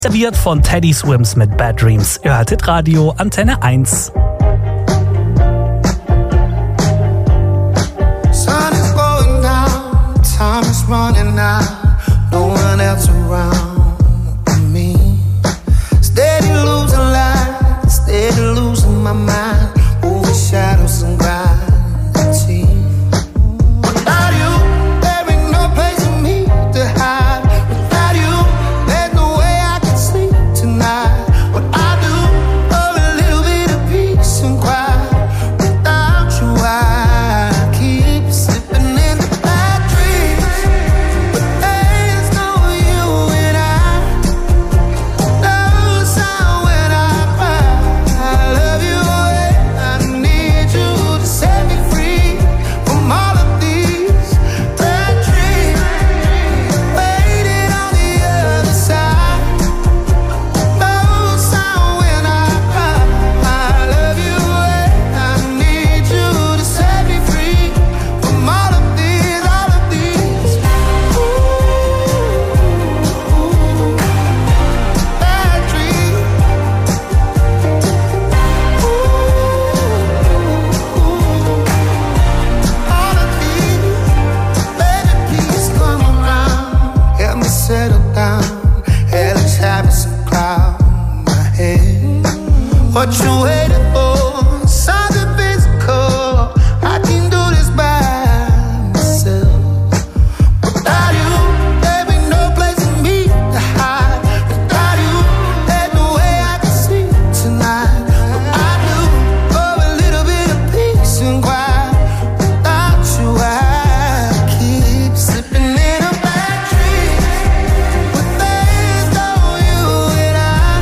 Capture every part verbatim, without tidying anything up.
Serviert von Teddy Swims mit Bad Dreams. Ihr hört Hitradio Antenne eins. Sun is going down, time is running out, no one else around me. Steady losing light, steady losing my mind, over shadows and gravity. Without you, there ain't no place for me to hide. Without you, there's no way I can sleep tonight. What I do for a little bit of peace and quiet. Without you, I keep slipping into bad dreams. But there's no you and I. No sound when I cry. I love you and I need you to set me free from all of these bad dreams. Waiting on the other side. No sound when I cry. I love you and I need you to set me free from all of these, all of these. Ooh, bad dreams. All of these, baby, please come around. Help me settle down. Hell is having some cloud in my head. What you waiting for? Something physical. I can do this by myself. Without you, there ain't no place for me to hide. Without you, there's no way I can sleep tonight. What I do for a little bit of peace and quiet. Without you, I keep slipping into bad dreams. But there's no you and I.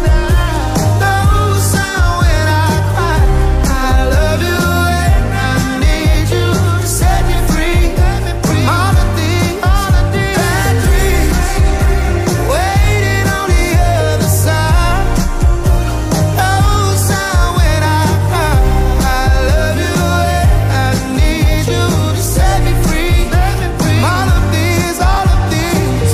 No sound when I cry. I love you and I need you to set me free from all of these, all of these bad dreams. Waiting on the other side. No sound when I cry. I love you and I need you to set me free from all of these, all of these.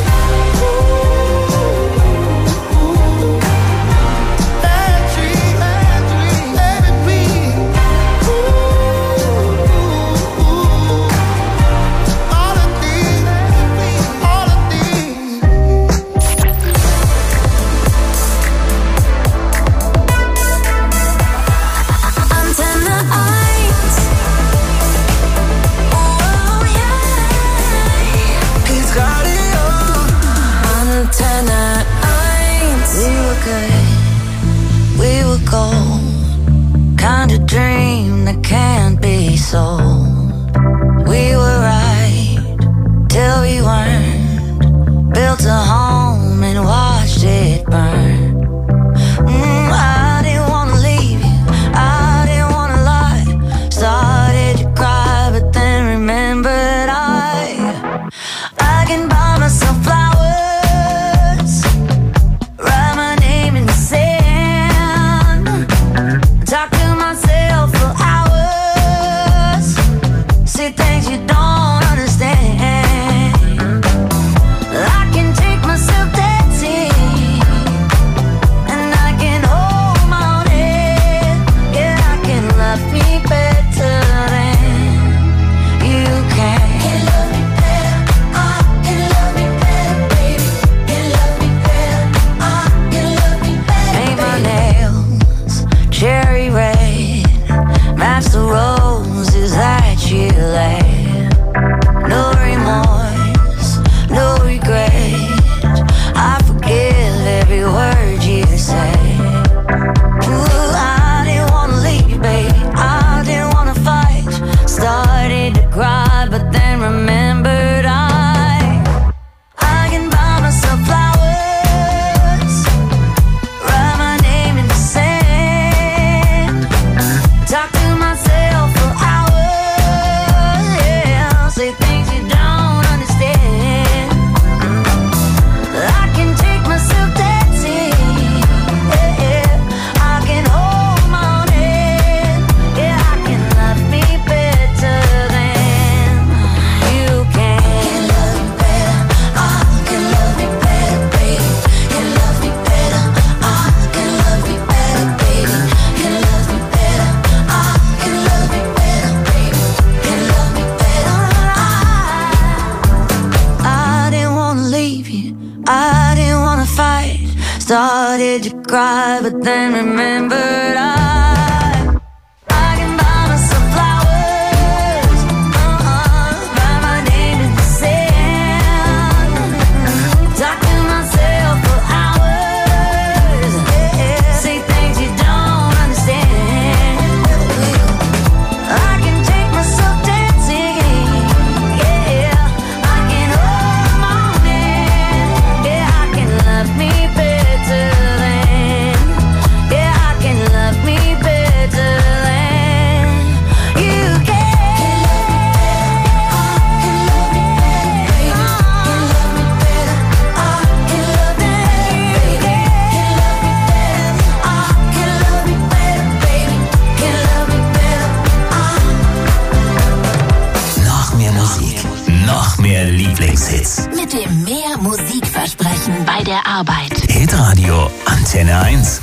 Ooh, bad dreams, bad dreams, baby, please. Ooh, all of these, all of these. Antenne eins. Oh yeah. Hitradio. Antenne eins. We were good, we were gold. Kind of dream that can't be sold. We were right till we weren't. Built a home and watched it burn. Mm, I didn't wanna leave you, I didn't wanna lie. Started to cry, but then remembered I I can buy myself flowers, write my name in the sand, talk to myself for hours, see things you don't understand. I can take myself Started to cry, but then remembered I Lieblingshits. Mit dem Mehr Musikversprechen bei der Arbeit. Hitradio Antenne eins.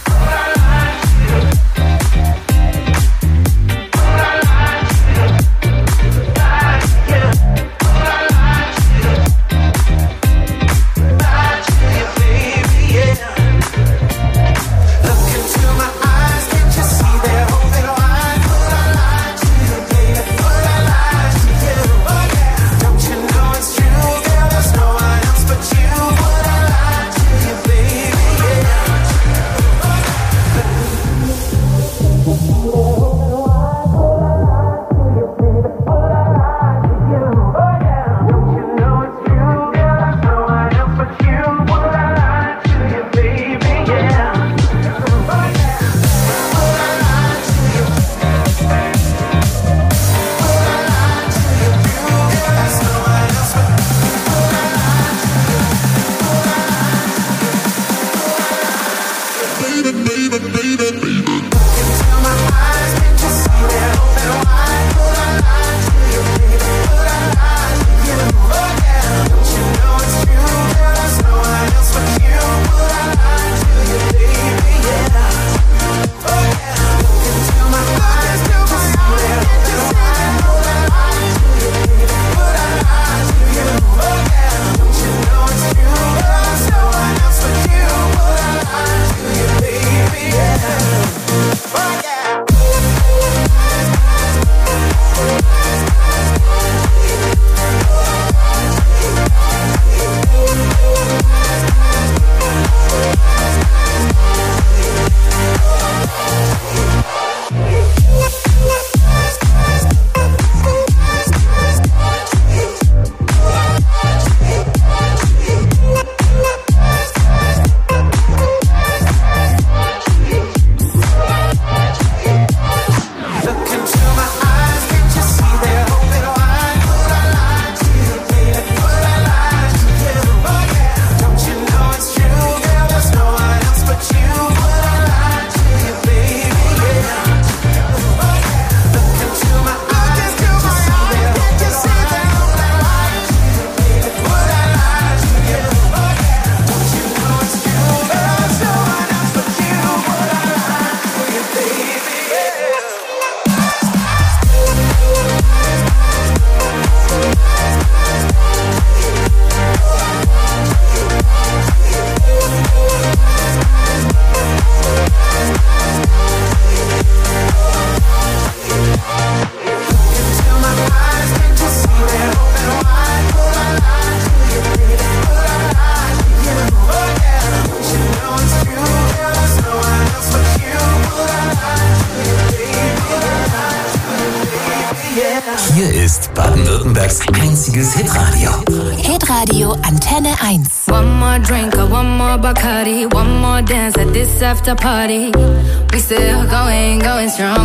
Hier ist Baden-Württembergs einziges Hitradio. Hitradio Antenne eins. One more drink or one more Bacardi, one more dance at this after party. We still going, going strong.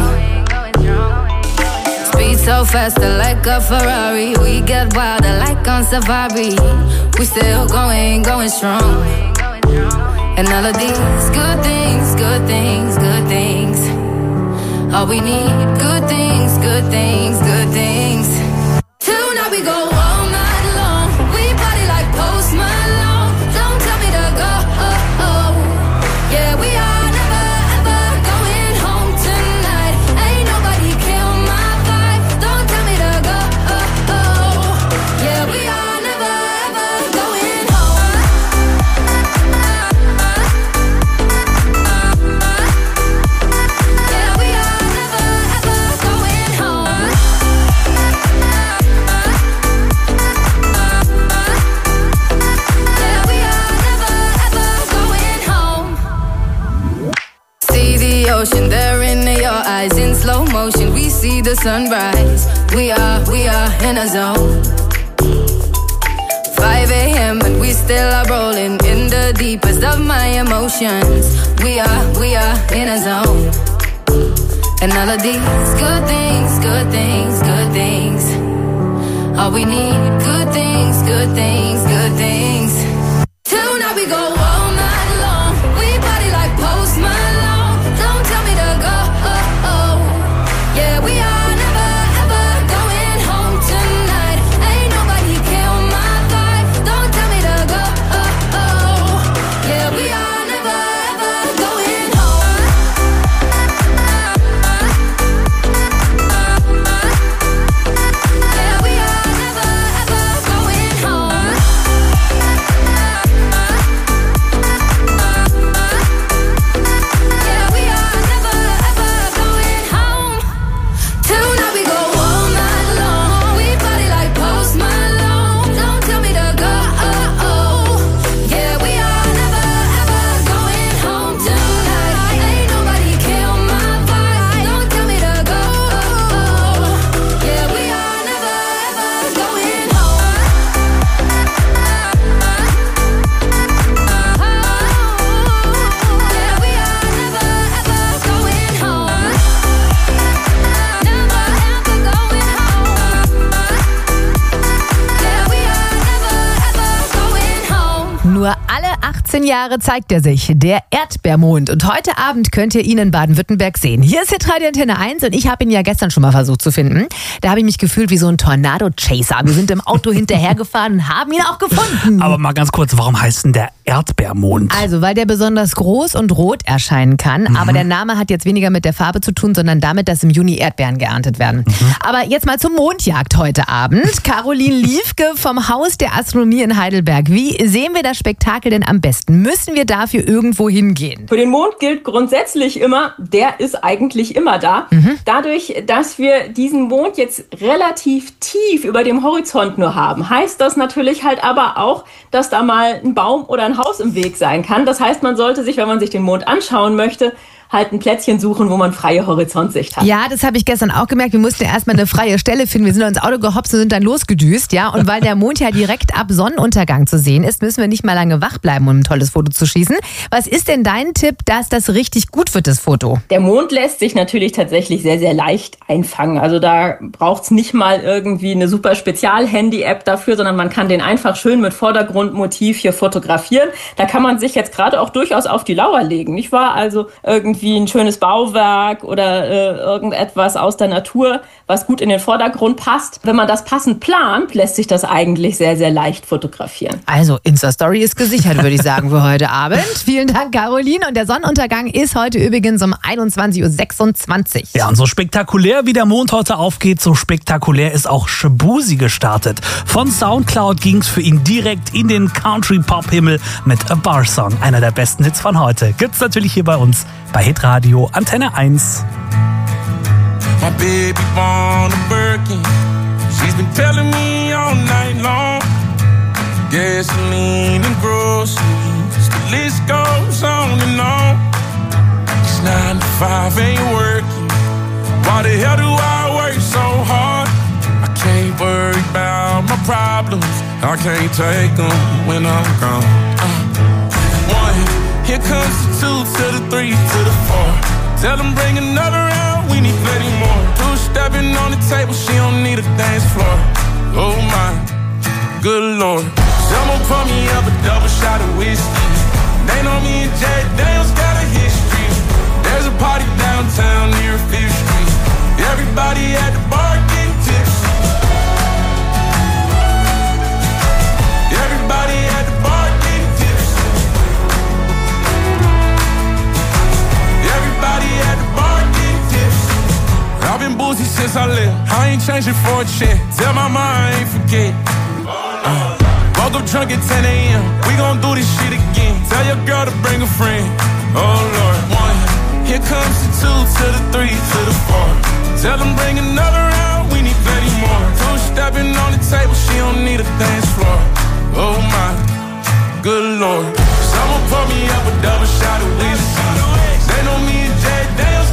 Speed so faster like a Ferrari. We get wilder like on safari. We still going, going strong. And all of these good things, good things, good things. All we need, good things, good things, good things. Tonight we go all night long. We party like Post Malone. Don't tell me to go. Oh, oh. Yeah, we are never ever going home tonight. Ain't nobody kill my vibe. Don't tell me to go. Oh, oh. Yeah, we are never ever going home. ocean, there in your eyes, in slow motion, we see the sunrise. We are, we are in a zone. five a.m. and we still are rolling in the deepest of my emotions. We are, we are in a zone. And all of these good things, good things, good things. All we need, good things, good things, good things. Tonight we go all night long. We party like Post Malone. Don't tell me to go. Oh, oh. Yeah, we are never ever going home tonight. Ain't nobody kill my vibe. Don't tell me to go. Oh, oh. Yeah, we are never ever going home. Yeah, we are never ever going home. Yeah, we are never ever going home. Tonight we go all night long. We party like Post Malone. Don't tell me to go. Oh, oh. Yeah, we are never ever going home tonight. Ain't nobody kill my vibe. Don't tell me to go. Oh, oh. Yeah, we are never ever going home. Yeah, we are never ever going home. Never ever going home. Yeah, we are never ever going home. Nur alle achtzehn Jahre zeigt er sich, der Erdbeermond. Und heute Abend könnt ihr ihn in Baden-Württemberg sehen. Hier ist Hitradio Antenne eins und ich habe ihn ja gestern schon mal versucht zu finden. Da habe ich mich gefühlt wie so ein Tornado-Chaser. Wir sind im Auto hinterhergefahren und haben ihn auch gefunden. Aber mal ganz kurz, warum heißt denn der Erdbeermond? Also, weil der besonders groß und rot erscheinen kann. Mhm. Aber der Name hat jetzt weniger mit der Farbe zu tun, sondern damit, dass im Juni Erdbeeren geerntet werden. Mhm. Aber jetzt mal zur Mondjagd heute Abend. Caroline Liefke vom Haus der Astronomie in Heidelberg. Wie sehen wir das Spektakel denn am besten? Müssen wir dafür irgendwo hingehen? Für den Mond gilt grundsätzlich immer, der ist eigentlich immer da. Mhm. Dadurch, dass wir diesen Mond jetzt relativ tief über dem Horizont nur haben, heißt das natürlich halt aber auch, dass da mal ein Baum oder ein Haus im Weg sein kann. Das heißt, man sollte sich, wenn man sich den Mond anschauen möchte, halt ein Plätzchen suchen, wo man freie Horizontsicht hat. Ja, das habe ich gestern auch gemerkt. Wir mussten erstmal eine freie Stelle finden. Wir sind ins Auto gehopst und sind dann losgedüst. Ja, und weil der Mond ja direkt ab Sonnenuntergang zu sehen ist, müssen wir nicht mal lange wach bleiben, um ein tolles Foto zu schießen. Was ist denn dein Tipp, dass das richtig gut wird, das Foto? Der Mond lässt sich natürlich tatsächlich sehr, sehr leicht einfangen. Also da braucht's nicht mal irgendwie eine super Spezial-Handy-App dafür, sondern man kann den einfach schön mit Vordergrundmotiv hier fotografieren. Da kann man sich jetzt gerade auch durchaus auf die Lauer legen, nicht wahr? Also irgendwie ein schönes Bauwerk oder äh, irgendetwas aus der Natur, was gut in den Vordergrund passt. Wenn man das passend plant, lässt sich das eigentlich sehr, sehr leicht fotografieren. Also Insta-Story ist gesichert, würde ich sagen, für heute Abend. Vielen Dank, Caroline. Und der Sonnenuntergang ist heute übrigens um einundzwanzig Uhr sechsundzwanzig. Ja, und so spektakulär wie der Mond heute aufgeht, so spektakulär ist auch Shaboozey gestartet. Von Soundcloud ging's für ihn direkt in den Country-Pop-Himmel mit A Bar Song, einer der besten Hits von heute. Gibt's natürlich hier bei uns bei Hitradio Antenne eins. My baby born a Birkin. She's been telling me all night long. Gasoline and groceries, the list goes on and on. It's nine to five, ain't working. Why the hell do I work so hard? I can't worry about my problems. I can't take them when I'm gone. Uh, one. Here comes the two to the three to the four. Tell them bring another round, we need plenty more. Two stepping on the table, she don't need a dance floor. Oh my, good lord. Someone pour me up a double shot of whiskey. They know me and Jay Daniels got a history. There's a party downtown near Fifth Street. Everybody at the bar getting tipsy. Everybody at the bar getting tipsy. Everybody at the bar getting tipsy. I've been boozy since I left. I ain't changing for a check. Tell my mom I ain't forget. Uh, woke up drunk at ten a.m. We gon' do this shit again. Tell your girl to bring a friend. Oh Lord. One. Here comes the two to the three to the four. Tell them bring another round. We need plenty more. Two stepping on the table. She don't need a dance floor. Oh my, good lord. Someone pour me up a double shot of whiskey. They know me and Jay Daniels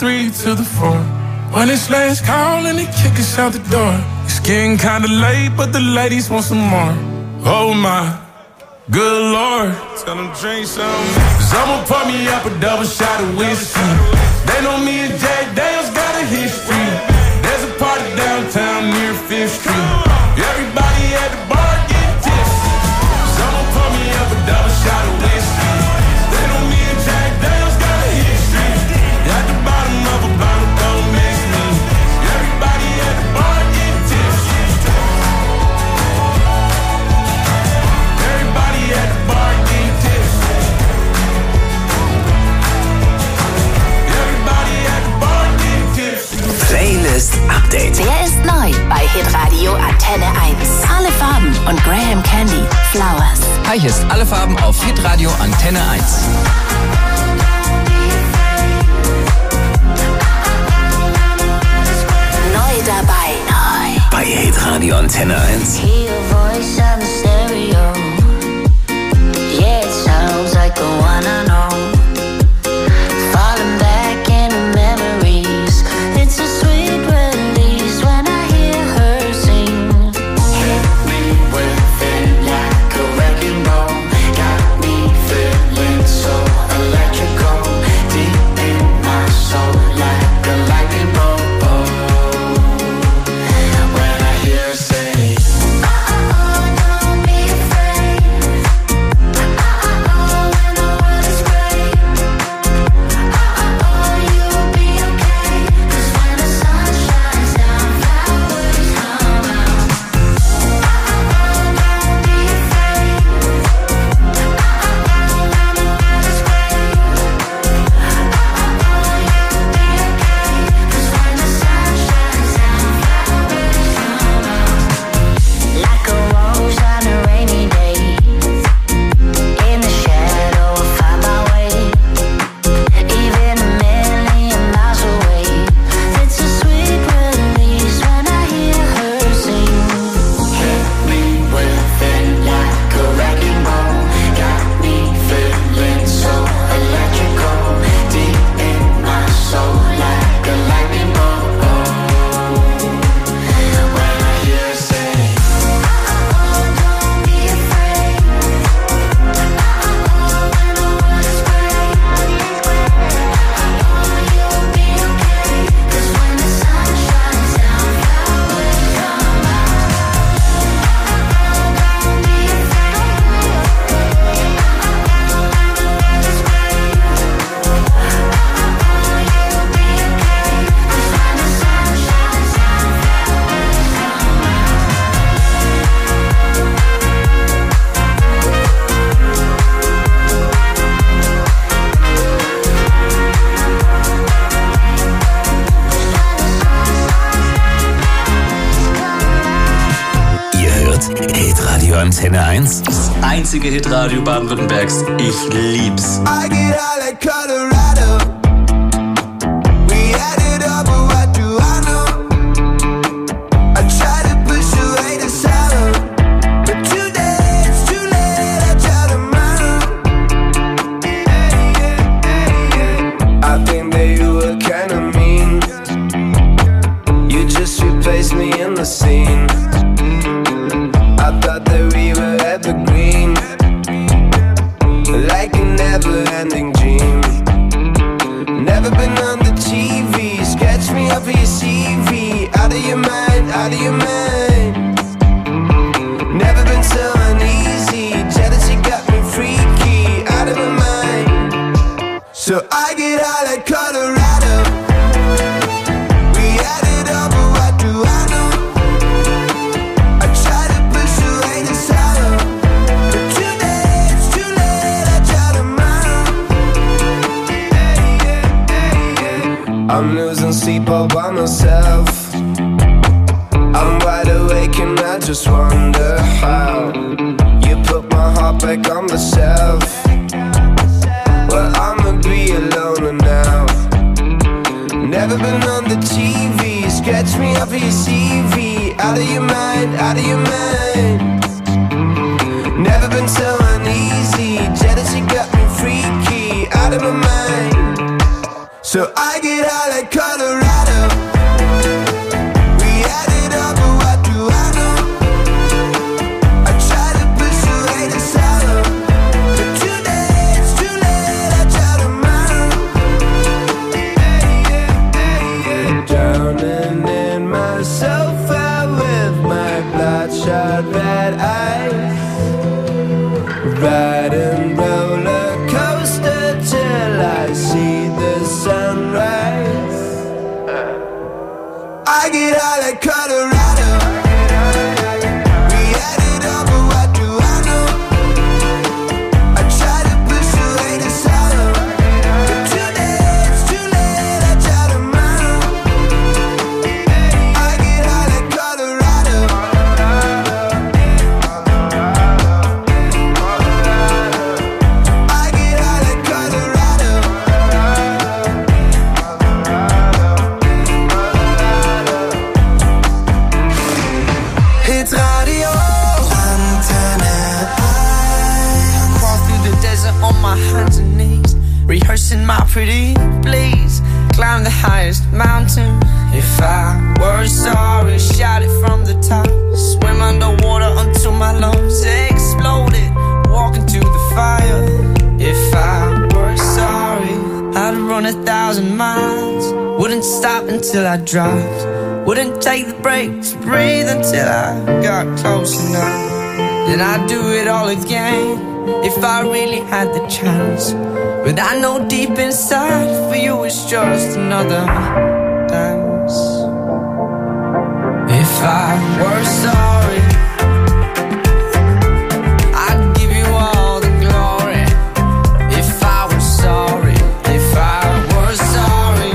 three to the four. When it's last call and they kick us out the door. It's getting kinda late, but the ladies want some more. Oh my, good Lord. Tell them drink some. Cause I'ma pour me up a double shot of whiskey. They know me and Jack Daniels got a history. There's a party downtown near Fifth Street. Everybody at the bar get tipsy. So I'ma pour me up a double shot of whiskey. They know me and Jack Daniels got a history. At the bottom of a bottle, don't miss me. Everybody at the bar get tipsy. Everybody at the bar get tipsy. Everybody at the bar get tipsy. Playlist Update. Der ist neu bei Hitradio Antenne eins. Alle Farben und Graham Candy, Flowers. Hi, hier ist Alle Farben auf Hitradio Antenne eins. Neu dabei. Neu. Bei Hitradio Antenne eins. Hear your voice on the stereo. Yeah, it sounds like the one I know. Falling back into memories. It's a sweet release when I hear her sing. Hit me with it like a wrecking ball. Got me feeling so electrical. Deep in my soul like a lightning bolt. When I hear her say, oh, don't be afraid. Oh, when the world is great. Oh, you'll be okay. 'Cause when the sun shines down, flowers come out. Oh, don't be afraid. Oh, when the world is great. Oh, you'll be okay. 'Cause when the sun shines down, flowers come out. Like a rose on a rainy day. In the shadow, I find my way. Even a million miles away. It's a sweet release when I hear her sing. Hit me with it like a wrecking ball. Got me feeling so electrical. Deep in my soul like a lightning bolt. When I hear her say, oh, don't be afraid. Oh, when the world is great. Oh, you'll be okay. 'Cause when the sun shines down, flowers come out. Oh, don't be afraid. Oh, when the world is great. Oh, you'll be okay. 'Cause when the sun shines down, flowers come out. Ihr hört Hitradio Antenne eins. Das einzige Hitradio Baden-Württembergs. Ich lieb's. I get high like Colorado. We added up, but what do I know? I try to push away the sorrow, but today it's too late. I try tomorrow. I think that you were kinda mean. You just replaced me in the scene. I thought that we were evergreen, like a never-ending dream. Never been on the T V. Sketch me up for your C V. Out of your mind, out of your mind. Never been so uneasy. Jealousy got me freaky. Out of my mind. So I get high like Colorado. We added up, but what do I know? I try to push away the sorrow, but today it's too late. I try tomorrow. I'm losing sleep all by myself. I'm wide awake and I just wonder how you put my heart back on the shelf. Well, I'ma be alone now. Never been on the T V. Sketch me up for your C V. Out of your mind, out of your mind. Never been so uneasy. Jealousy got me freaky. Out of my mind. So So I get high like Colorado. We added up, but what do I know? I try to push away the sorrow, but today it's too late. I try tomorrow. Drowning in my sofa with my bloodshot red eyes, riding roller coaster till I see the sunrise. I get high like Colorado. We added up, but what do I know? I try to push away the sorrow, but today it's too late. I try tomorrow. I get high like Colorado. I get high like Colorado. Hits Radio Antenne. Crawl through the desert on my hands and knees, rehearsing my pretty please. Climb the highest mountain. If I were sorry, shout it from the top. Swim underwater until my lungs exploded. Walk into the fire. If I were sorry, I'd run a thousand miles. Wouldn't stop until I dropped. Wouldn't take the break to breathe until I got close enough. Then I'd do it all again if I really had the chance. But I know deep inside for you it's just another dance. If I were sorry, I'd give you all the glory. If I were sorry, if I were sorry,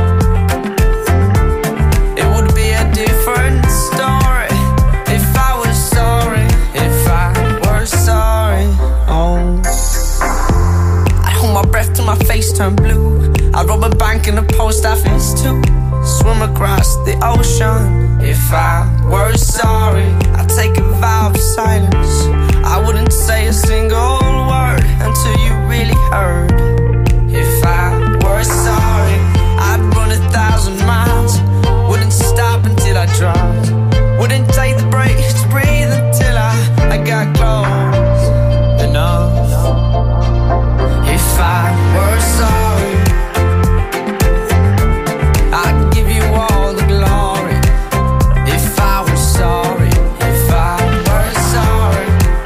it would be a different story. If I was sorry, if I were sorry, oh, I'd hold my breath till my face turned blue. I'd rob a bank in a post office too. Swim across the ocean. If I were sorry, I'd take a vow of silence. I wouldn't say a single word until you really heard. If I were sorry, I'd run a thousand miles. Wouldn't stop until I dropped. Wouldn't take the break to breathe until I, I got close enough. If I were sorry, I'd give you all the glory. If I were sorry, if I were sorry,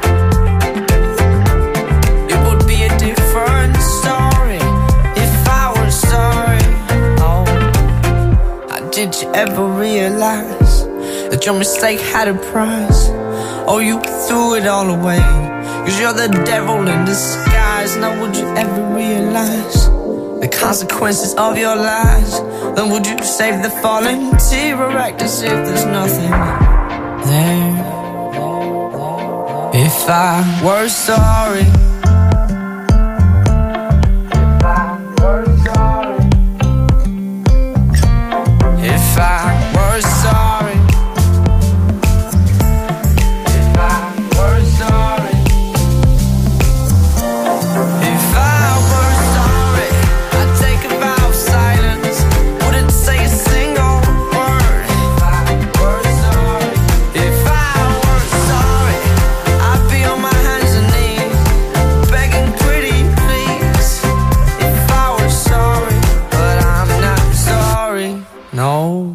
it would be a different story. If I were sorry, oh, did you ever realize that your mistake had a price? Or you threw it all away, cause you're the devil in disguise. Now would you ever realize the consequences of your lies? Then would you save the falling tear or act as if there's nothing there? If I were sorry, if I were sorry, if I were sorry, if I were sorry, if I were sorry, I'd take a vow of silence. Wouldn't say a single word. If I were sorry, if I were sorry, I'd be on my hands and knees, begging pretty please. If I were sorry, but I'm not sorry, no.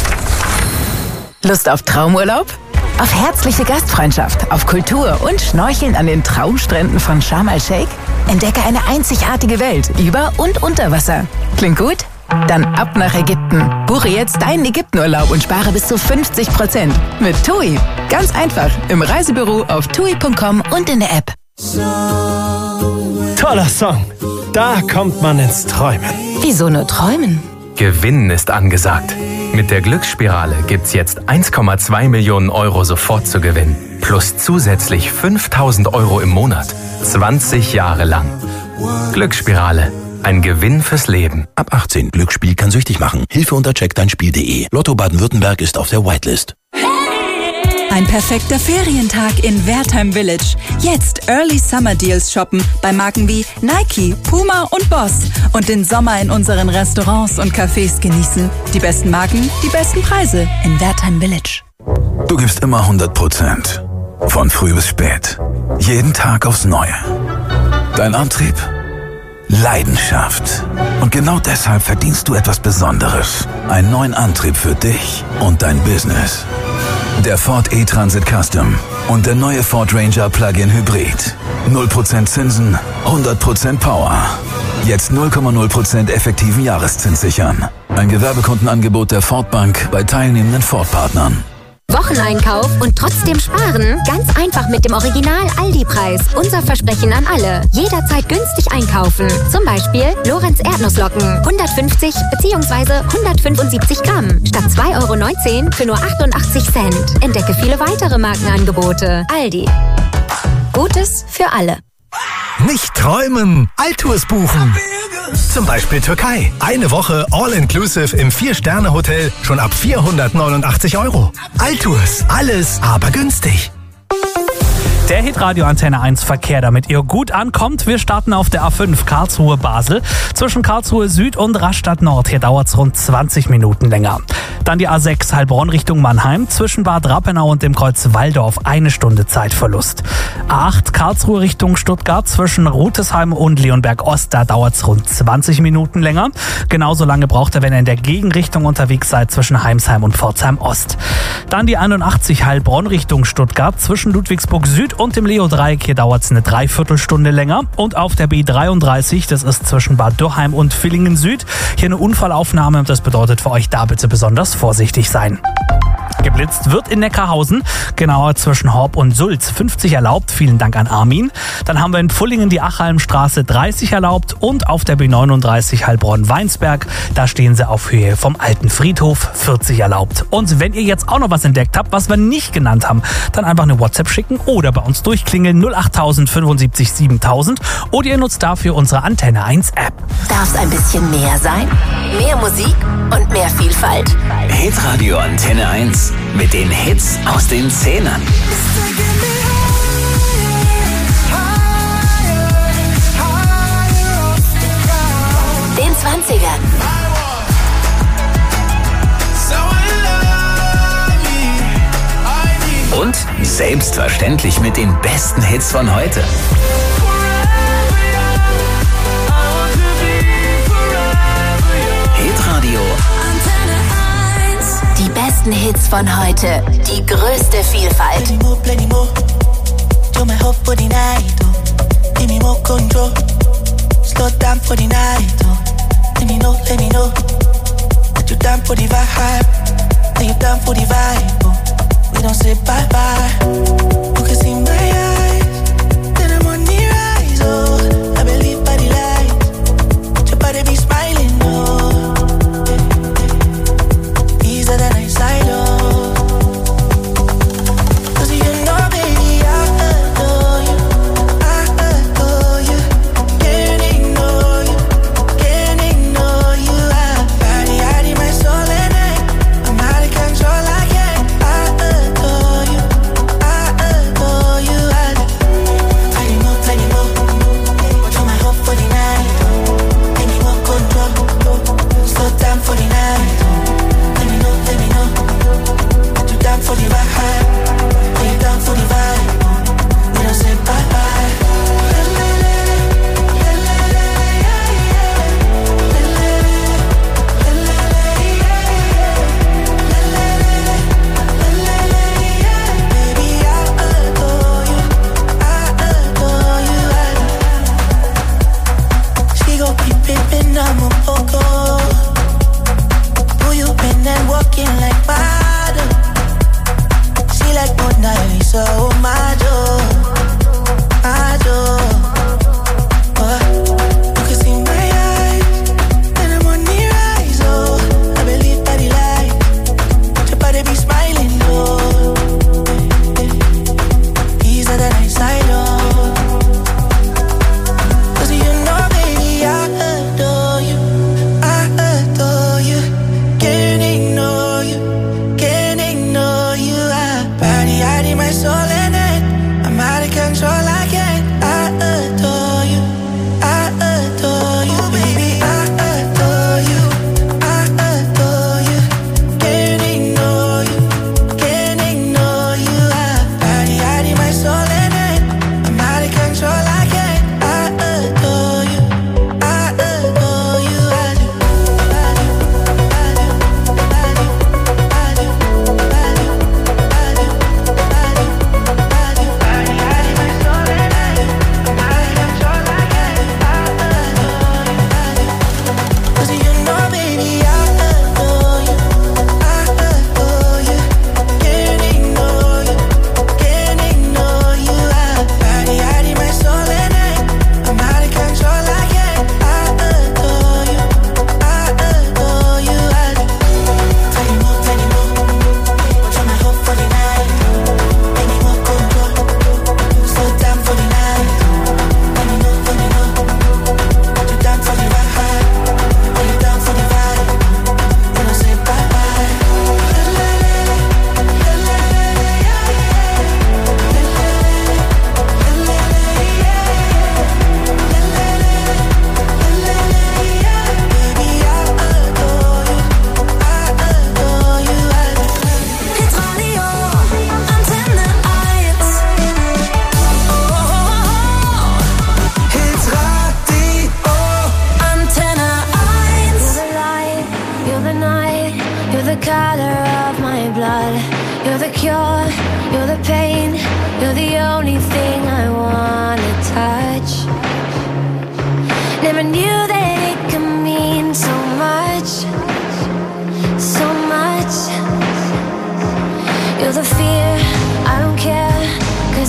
Lust auf Traumurlaub? Auf herzliche Gastfreundschaft, auf Kultur und Schnorcheln an den Traumstränden von Sharm el-Sheikh? Entdecke eine einzigartige Welt über und unter Wasser. Klingt gut? Dann ab nach Ägypten. Buche jetzt deinen Ägyptenurlaub und spare bis zu fünfzig Prozent mit TUI. Ganz einfach im Reisebüro auf tui punkt com und in der App. Toller Song. Da kommt man ins Träumen. Wieso nur träumen? Gewinnen ist angesagt. Mit der Glücksspirale gibt's jetzt eins Komma zwei Millionen Euro sofort zu gewinnen. Plus zusätzlich fünftausend Euro im Monat. zwanzig Jahre lang. Glücksspirale. Ein Gewinn fürs Leben. Ab achtzehn. Glücksspiel kann süchtig machen. Hilfe unter check dein spiel punkt de. Lotto Baden-Württemberg ist auf der Whitelist. Ein perfekter Ferientag in Wertheim Village. Jetzt Early Summer Deals shoppen bei Marken wie Nike, Puma und Boss. Und den Sommer in unseren Restaurants und Cafés genießen. Die besten Marken, die besten Preise in Wertheim Village. Du gibst immer hundert Prozent. Von früh bis spät. Jeden Tag aufs Neue. Dein Antrieb? Leidenschaft. Und genau deshalb verdienst du etwas Besonderes. Einen neuen Antrieb für dich und dein Business. Der Ford E-Transit Custom und der neue Ford Ranger Plug-in Hybrid. null Prozent Zinsen, hundert Prozent Power. Jetzt null Komma null Prozent effektiven Jahreszins sichern. Ein Gewerbekundenangebot der Ford Bank bei teilnehmenden Ford-Partnern. Wocheneinkauf und trotzdem sparen? Ganz einfach mit dem Original-Aldi-Preis. Unser Versprechen an alle. Jederzeit günstig einkaufen. Zum Beispiel Lorenz Erdnusslocken. hundertfünfzig bzw. hundertfünfundsiebzig Gramm. Statt zwei Euro neunzehn für nur achtundachtzig Cent. Entdecke viele weitere Markenangebote. Aldi. Gutes für alle. Nicht träumen, Altours buchen. Zum Beispiel Türkei. Eine Woche All-Inclusive im Vier-Sterne-Hotel schon ab vierhundertneunundachtzig Euro. Altours, alles aber günstig. Der Hitradio Antenne eins Verkehr, damit ihr gut ankommt. Wir starten auf der A fünf Karlsruhe-Basel. Zwischen Karlsruhe Süd und Rastatt Nord. Hier dauert es rund zwanzig Minuten länger. Dann die A sechs Heilbronn Richtung Mannheim. Zwischen Bad Rappenau und dem Kreuz Walldorf eine Stunde Zeitverlust. A acht Karlsruhe Richtung Stuttgart. Zwischen Rutesheim und Leonberg Ost. Da dauert es rund zwanzig Minuten länger. Genauso lange braucht ihr, wenn ihr in der Gegenrichtung unterwegs seid, zwischen Heimsheim und Pforzheim Ost. Dann die einundachtzig Heilbronn Richtung Stuttgart. Zwischen Ludwigsburg Süd und dem Leo-Dreieck, hier dauert es eine Dreiviertelstunde länger. Und auf der B dreiunddreißig, das ist zwischen Bad Dürrheim und Villingen Süd, hier eine Unfallaufnahme. Das bedeutet für euch da bitte besonders vorsichtig sein. Geblitzt wird in Neckarhausen, genauer zwischen Horb und Sulz. fünfzig erlaubt, vielen Dank an Armin. Dann haben wir in Pfullingen die Achalmstraße dreißig erlaubt und auf der B neununddreißig Heilbronn-Weinsberg, da stehen sie auf Höhe vom alten Friedhof, vierzig erlaubt. Und wenn ihr jetzt auch noch was entdeckt habt, was wir nicht genannt haben, dann einfach eine WhatsApp schicken oder bei uns durchklingeln null achttausend fünfundsiebzig siebentausend oder ihr nutzt dafür unsere Antenne eins App. Darf es ein bisschen mehr sein? Mehr Musik und mehr Vielfalt. Hitradio Antenne eins mit den Hits aus den Zehnern. Den zwanzigern. Und selbstverständlich mit den besten Hits von heute. Hitradio. Die besten Hits von heute. Die größte Vielfalt. We don't say bye bye. You can see my eyes, then I'm on the rise. Oh, I believe by the light. Your body be smiling. Oh, easier than I side. Oh, cause you know, baby, I adore you. I adore you. Can't ignore you. Can't ignore you. I body, I need my soul and I. I'm out of control. I can't. I adore you. I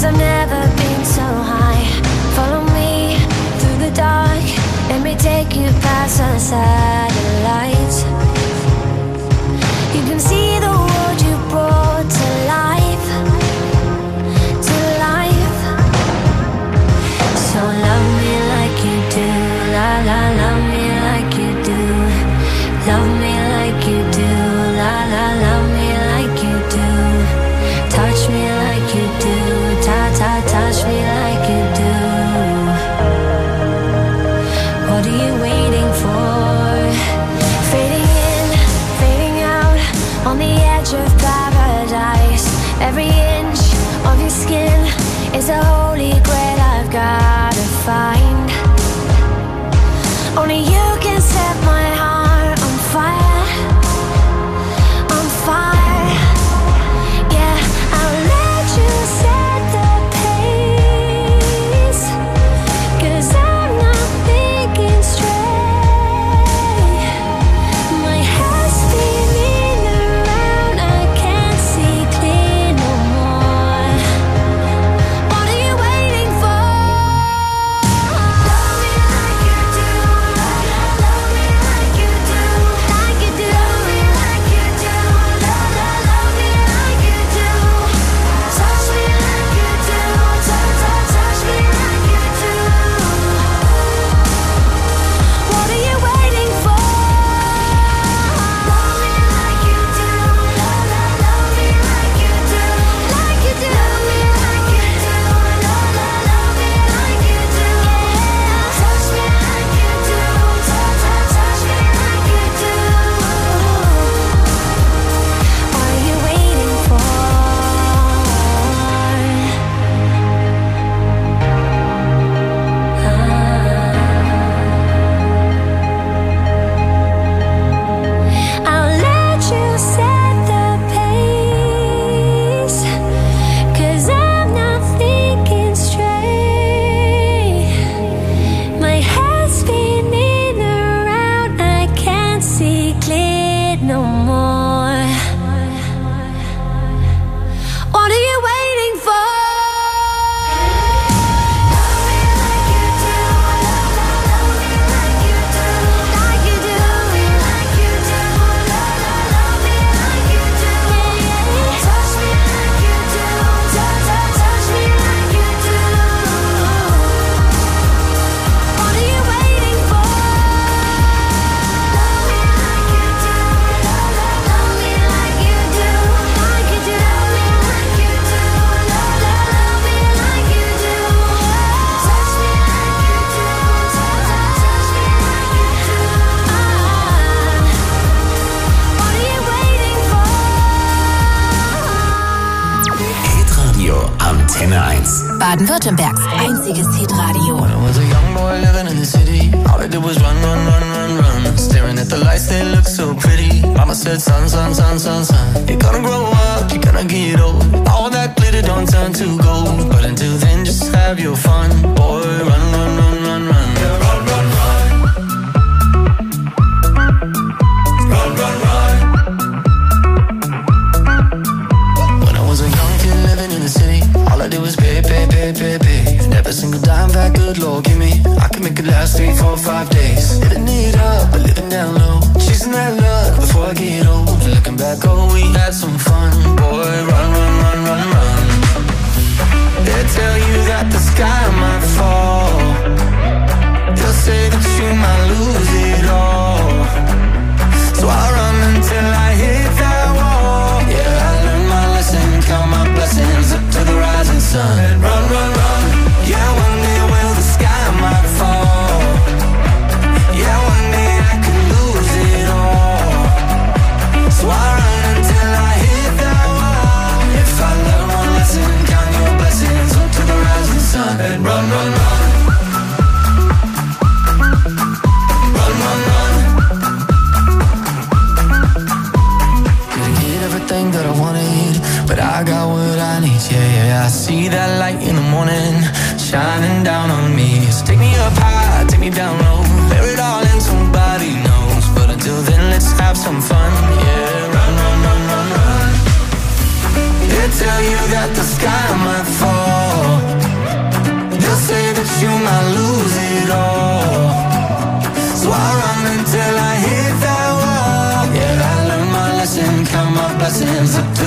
I've never been so high. Follow me through the dark. Let me take you past the satellites. You can see the world you brought to life, to life. So love me like you do, la la, love me like you do. Love me like you do, la la, love me like you do. Touch me like you do, ta ta, touch me like you do. What are you waiting for? Fading in, fading out, on the edge of paradise. Every inch of your skin is a holy grail I've gotta find. Only you can set my heart on fire, on fire. Yeah, I'll let you set the pace, 'cause I'm not thinking straight. My head's spinning around, I can't see clear no more. What are you waiting for? Love me like you do, love me like you do, like you do. Love me like you do, love, love, love me like you do. Touch me like you do, touch, touch, touch me like you do. What are you waiting for? Love me like you do, love, love, love me like you do, like you do. Love me like you do, love, love, love me like you do. Touch me like you do, touch, touch, touch me like you do. What are you waiting for? I'll let you set the pace, 'cause I'm not thinking straight. My head's spinning around, I can't see clear no more. What are you waiting for? Love me like you do, love, love, love me like you do, like you do. Love me like you do, love, love, love me like you do. Touch me like you do, touch, touch, touch me like you do. What are you waiting for? Love me like you do, love, love, love me like you do, like you do. Love me like you do, love, love, love me like you do. Touch me like you do, touch, touch, touch me like you do. What are you waiting for? Hitradio Antenne eins. Baden-Württembergs einziges Hitradio. When I was a young boy living in the city, all I did was run, run, run, run, run. Staring at the lights, they look so pretty. Mama said, son, son, son, son, son, you're gonna grow up, you're gonna get old. All that glitter don't turn to gold. But until then, just have your fun. Boy, run, run, run, run, run. Yeah, run, run, run. Run, run, run. When I was a young kid living in the city, all I did was pay, pay, pay, pay, pay. And every single dime that good Lord give me, I could make it last three, four, five days. Living it up, but living down low. Chasing that luck before I get old. Looking back, oh, we had some fun. Boy, run, run, run, run, run. They tell you that the sky might fall. They'll say that you might lose it all. So I run until I hit that wall. Yeah, I learned my lesson, count my blessings up to the rising sun. Run, run, run. Yeah, one day will the sky might fall. Yeah, one day I could lose it all. So I run until I hit that wall. If I learn one lesson, count your blessings up to the rising sun. And run, run, run. Run, run, run. Didn't get everything that I wanted, but I got what I need. Yeah, yeah, I see that light in the morning shining down on me. So take me up high, take me down low, bear it all in, somebody knows. But until then, let's have some fun. Yeah, run, run, run, run, run. They tell you that the sky might fall.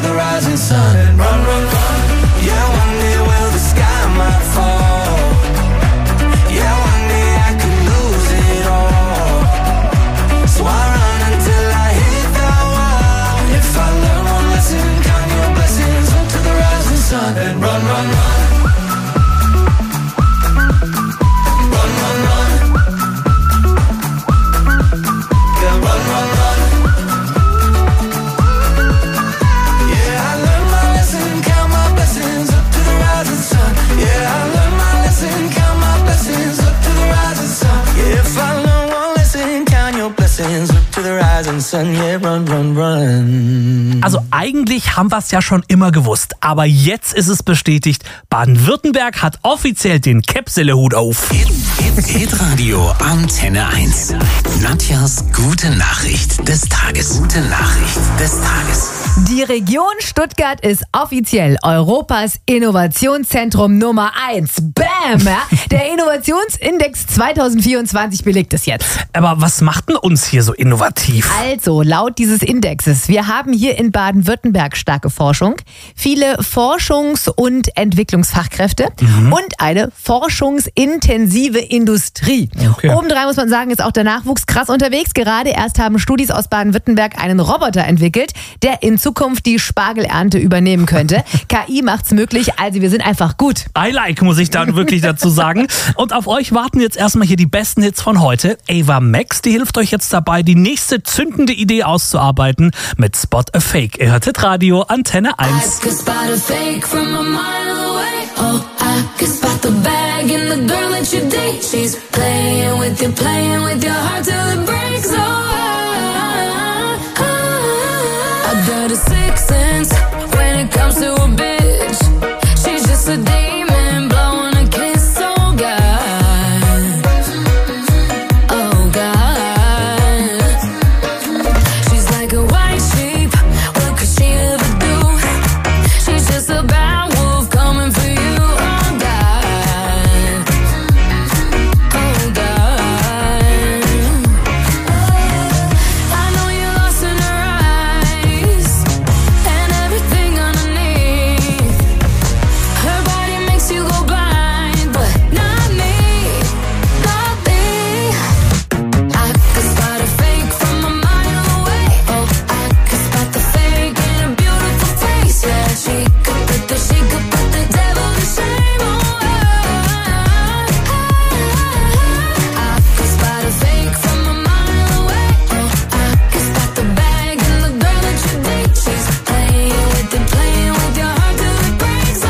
the rising sun. And run, run, run. Yeah, one day will the sky might fall. Yeah, one day I could lose it all. So I run until I hit that wall. If I learn one lesson, count your blessings up to the rising sun. And run, run, run. Run, run, run. Yeah, run, run, run. Yeah, I learned my lesson, count my blessings up to the rising sun. Yeah, I learned my lesson, count my blessings up to the rising sun. Yeah, if I learn one lesson, count your blessings up to the rising sun. Yeah, run, run, run. Also eigentlich haben wir es ja schon immer gewusst, aber jetzt ist es bestätigt, Baden-Württemberg hat offiziell den Käpselehut auf. Hitradio Antenne eins. Nadjas gute Nachricht des Tages. Gute Nachricht des Tages. Die Region Stuttgart ist offiziell Europas Innovationszentrum Nummer eins. Bam! Ja? Der Innovationsindex zwanzig vierundzwanzig belegt es jetzt. Aber was macht denn uns hier so innovativ? Also, laut dieses Indexes, wir haben hier in Baden-Württemberg starke Forschung, viele Forschungs- und Entwicklungsfachkräfte mhm. und eine forschungsintensive Industrie. Okay. Obendrein muss man sagen, ist auch der Nachwuchs krass unterwegs. Gerade erst haben Studis aus Baden-Württemberg einen Roboter entwickelt, der in Zukunft die Spargelernte übernehmen könnte. K I macht's möglich, also wir sind einfach gut. I like, muss ich da wirklich dazu sagen. Und auf euch warten jetzt erstmal hier die besten Hits von heute. Ava Max, die hilft euch jetzt dabei, die nächste zündende Idee auszuarbeiten mit Spot a Fake. Ihr hört Hitradio Antenne eins. I got a sixth sense when it comes to a bitch. She's just a demon blowing a kiss. Oh God, oh God. She's like a white sheep. What could she ever do? She's just a bad wolf coming for you. Oh God, oh God. I know you're lost in her eyes. And everything underneath. Her body makes you go blind, but not me, not me. I could spot a fake from a mile away. Oh, I could spot the fake in a beautiful face. Yeah, she could put the, she could put the devil to shame. Oh, I could spot a fake from a mile away. Oh, I could spot the bag and the girl that you date. She's playing with it, playing with your heart till it breaks.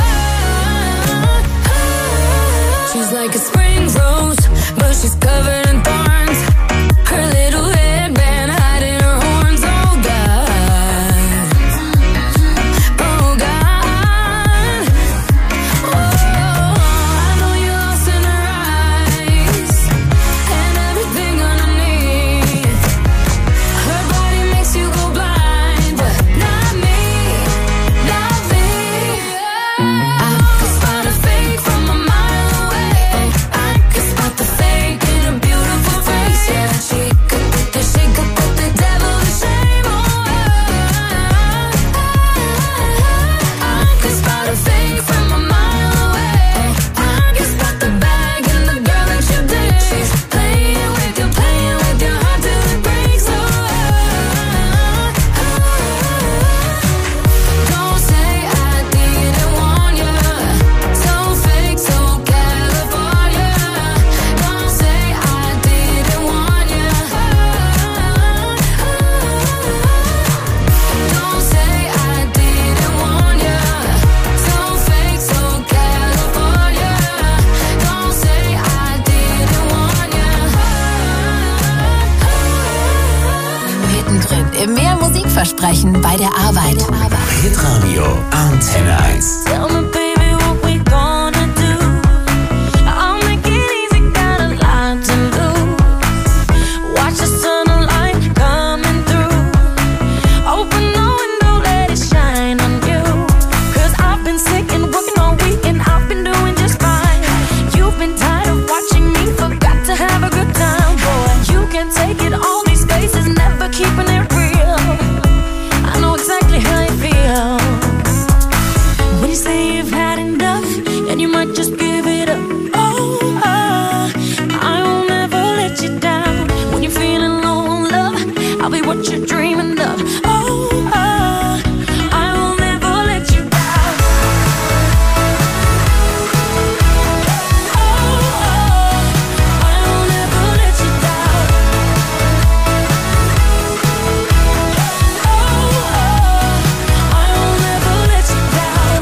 Oh, she's like a spring rose, but she's covered in thorns. Her little headband hiding her horns. Oh God, oh God. Oh, I know you're lost in her eyes and everything underneath. Her body makes you go blind, but not me, not me. I could spot a fake from a mile away. Oh, I could spot the fake in a beautiful face. Yeah, she could put the, she could put the devil to shame. Oh, I could spot a fake from a mile away. Oh, I could spot the bag and the girl that you date. She's playing with you, playing with your heart till it breaks. Oh, don't say I didn't warn you. So fake, so California. Don't say I didn't warn you. Don't say I didn't warn you. So fake, so California. Don't say I didn't warn you. Mittendrin im Mehr Musikversprechen bei der Arbeit. Hitradio Antenne eins. Tell me, baby, what we gonna do? I'll make it easy, got a lot to lose. Watch the sunlight coming through. Open the window, let it shine on you. 'Cause I've been sick and working all week and I've been doing just fine. You've been tired of watching me, forgot to have a good time, boy. You can take it, all these faces, never keeping it real. I know exactly how you feel. you might just give it up. Oh, uh, I won't ever let you down. When you're feeling low on love, I'll be what you're dreaming of. Oh, uh, I will never let you down. Oh, uh, I will never let you down. Oh, uh, I will never let you down.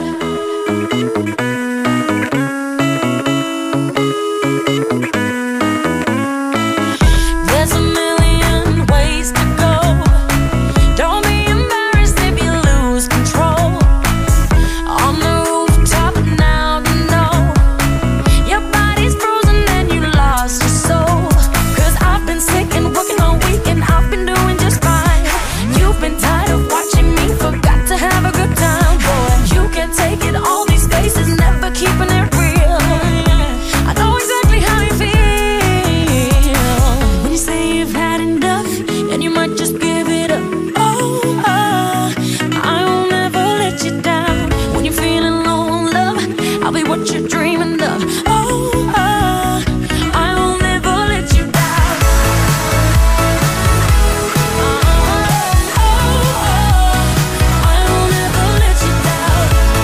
There's a million ways to go. Don't be embarrassed if you lose control. On the rooftop now you know your body's frozen and you lost your soul. Cause I've been sick and working all week and I've been doing just fine. You've been tired of watching me, forgot to have a good time. Boy, you can't take it, all these faces never keeping it real. I know exactly how you feel when you say you've had enough and you might just give it up. Oh, uh, I will never let you down. When you're feeling low on love, I'll be what you're dreaming of. Oh, uh, I will never let you down. Oh, uh, I will never let you down.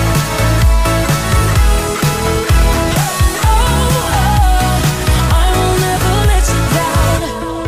Oh, uh, I will never let you down.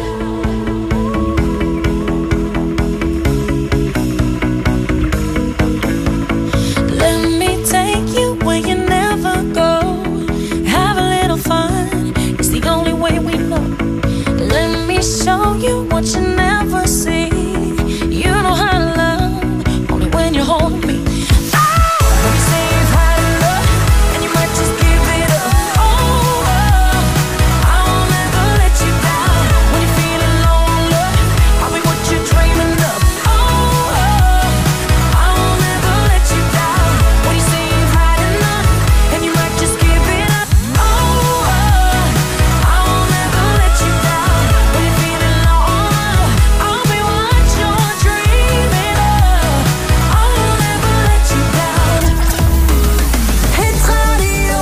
Let me take you where you never go. Have a little fun, it's the only way we know. Let me show you what you never see. You know how to love only when you're holding me. Oh, when you say you've had enough and you might just give it up. Oh, uh, I will never let you down. When you're feeling low on love, I'll be what you're dreaming of. Oh, uh, I will never let you down. When you say you've had enough and you might just give it up. Oh, uh, I will never let you down. When you're feeling low on love, I'll be what you're dreaming of. I will never let you down. Hit Radio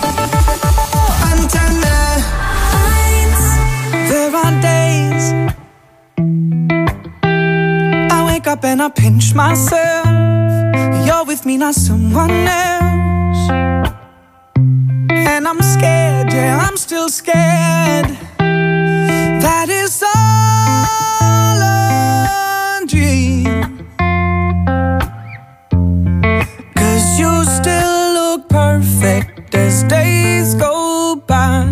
Antenne eins. There are days I wake up and I pinch myself. You're with me, not someone else. And I'm scared, yeah, I'm still scared. That is all a dream. Cause you still look perfect as days go by.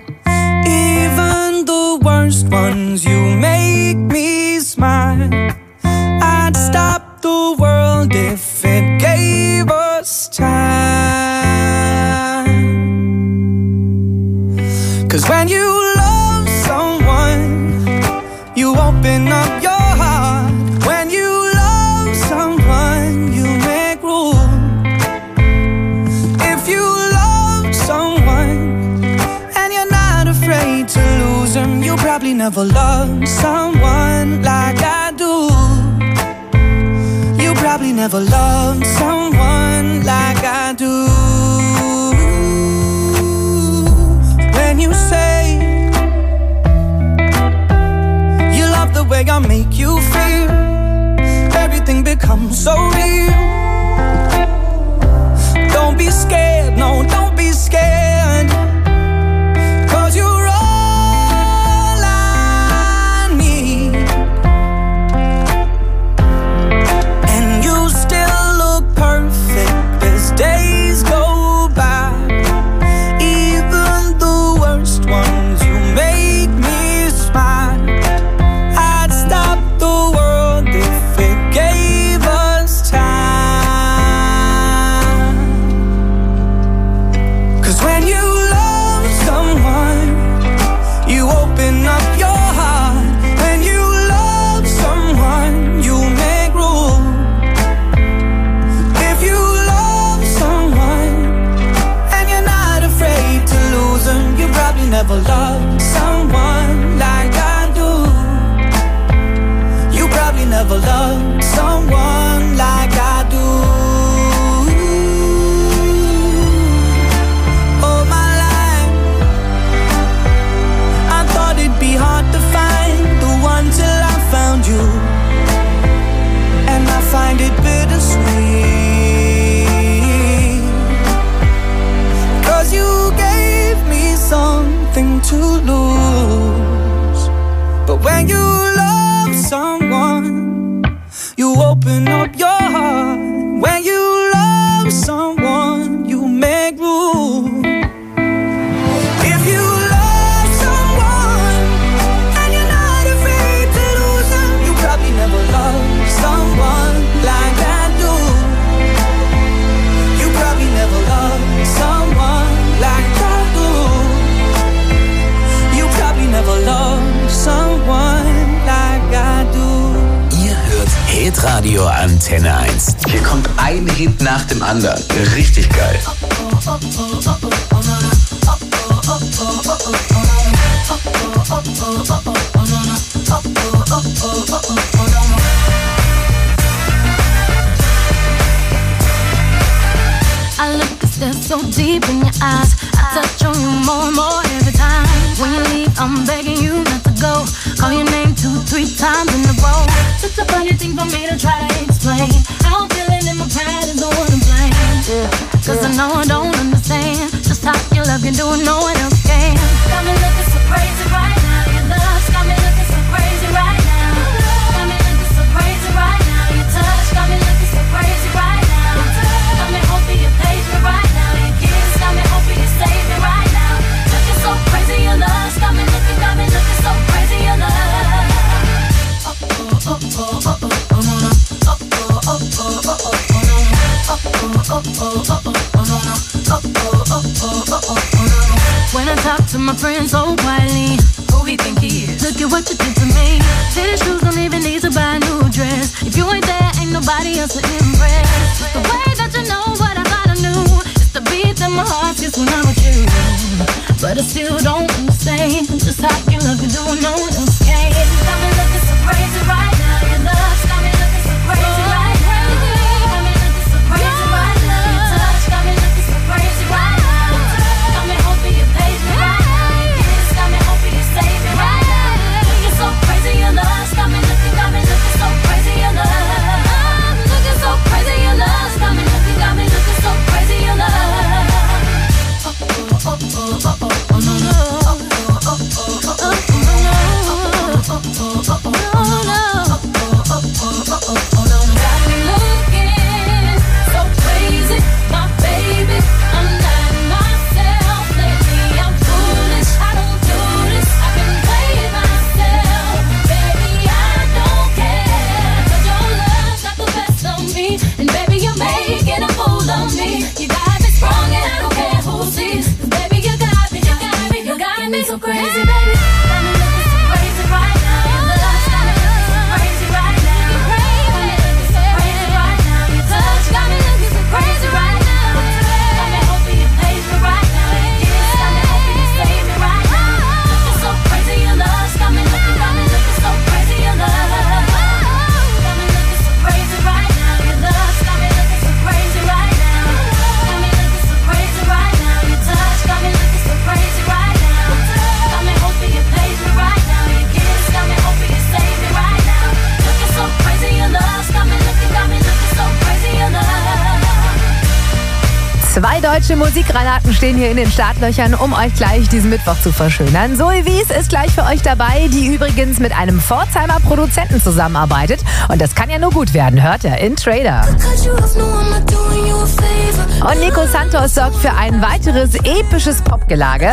Even the worst ones, you make me smile. I'd stop the world if it gave us time. Cause when you love someone, you open up your heart. When you love someone, you make room. If you love someone and you're not afraid to lose them, you probably never loved someone like I do. You probably never loved someone like I do. When you say you love the way I make you feel, everything becomes so real. Don't be scared, no, don't be scared. Cause you're all I need. And you still look perfect as days go by. Even the worst ones, you make me smile. I'd stop the world if it gave us time. Cause when you love someone, you open up your heart. When you love someone, you make room. If you love someone and you're not afraid to lose them, you probably never loved someone like I do. You probably never loved someone like I do. Antenne eins. Hier kommt ein Hit nach dem anderen. Richtig geil. I look to stare so deep in your eyes. I touch on you more and more every time. When you leave, I'm begging you not to go. Call your name two, three times in a row. Such a funny thing for me to try to explain. How I'm feeling in my pride is the one to blame. Yeah. Cause I know I don't understand just how your love can do it, no one else can. Got me looking so crazy right now. Your love's got me looking so crazy right now. Got me looking so crazy right now. Your touch got me looking so crazy right now. Got me hoping you page me right now. Your kiss got me hoping you save me right now. Looking so crazy, your love's got me looking, got me looking so crazy, your love. Oh oh oh oh oh oh no no. Oh oh oh oh oh oh oh no no. Oh oh oh oh oh oh no no. Oh oh oh oh oh oh no no. When I talk to my friends so quietly, who he think he is? Look at what you did to me. Fitted shoes don't even need to buy a new dress. If you ain't there, ain't nobody else to impress. The way that you know what I thought I knew is the beat that my heart gets when I'm with you. But I still don't understand just how you love can do it, no one else can. Got me looking so crazy right now. Your love's got me looking so crazy right now. Got me looking so crazy right now. Your touch got me looking so crazy right now. Got me hoping you page me right now. Your kiss got me hoping you save me right now. Looking so crazy, your love's got me looking, got me looking so crazy, your love. Looking so crazy, your love's got me looking, got me looking so crazy, your love. Oh oh oh oh oh oh no no. Oh oh oh oh oh oh no no. Oh oh oh oh oh no no. Oh oh oh oh oh no no. Got me looking so crazy, my baby. I'm not myself lately. I'm foolish. I don't do this. I've been playing myself, baby. I don't care. 'Cause your love got the best of me, and baby you're making a fool of me. You got me strong and I don't care who sees. 'Cause baby you got me, you got me, you got me so crazy, baby. Got me looking so crazy right now. Your love's got me looking so crazy right now. Got me looking so crazy right now. Your touch got me looking so crazy right now. Got me hoping you page me right now. Your kiss got me hoping you save me right now. Looking so crazy, your love's got me looking, got me looking so crazy, your love. Got me looking so crazy right now. Your love's got me looking so crazy right now. Got me looking so crazy right now. Your touch got me looking so crazy right now. Got me hoping you page me right now. Your kiss got me hoping you save me right now. Looking so crazy, your love's got me looking, got me looking so crazy, your love. Zwei deutsche Musikgranaten stehen hier in den Startlöchern, um euch gleich diesen Mittwoch zu verschönern. Zoe Wies ist gleich für euch dabei, die übrigens mit einem Pforzheimer Produzenten zusammenarbeitet. Und das kann ja nur gut werden, hört ihr in Trader. Und Nico Santos sorgt für ein weiteres episches Popgelage.